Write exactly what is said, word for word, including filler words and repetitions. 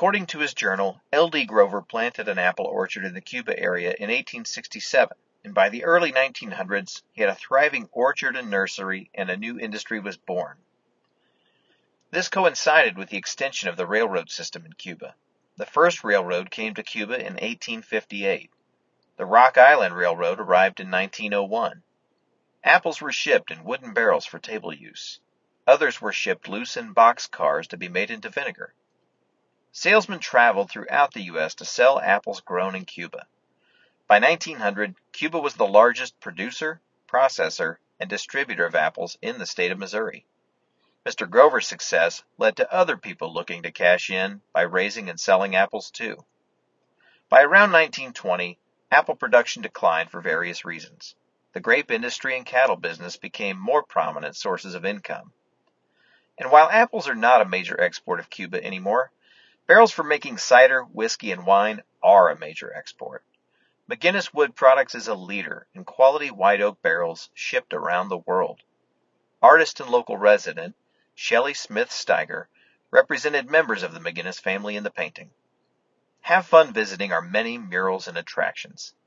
According to his journal, L D Grover planted an apple orchard in the Cuba area in eighteen sixty-seven, and by the early nineteen hundreds, he had a thriving orchard and nursery, and a new industry was born. This coincided with the extension of the railroad system in Cuba. The first railroad came to Cuba in eighteen fifty-eight. The Rock Island Railroad arrived in nineteen oh one. Apples were shipped in wooden barrels for table use. Others were shipped loose in box cars to be made into vinegar. Salesmen traveled throughout the U S to sell apples grown in Cuba. By nineteen hundred, Cuba was the largest producer, processor, and distributor of apples in the state of Missouri. Mister Grover's success led to other people looking to cash in by raising and selling apples too. By around nineteen twenty, apple production declined for various reasons. The grape industry and cattle business became more prominent sources of income. And while apples are not a major export of Cuba anymore, barrels for making cider, whiskey, and wine are a major export. McGinnis Wood Products is a leader in quality white oak barrels shipped around the world. Artist and local resident Shelley Smith Steiger represented members of the McGinnis family in the painting. Have fun visiting our many murals and attractions.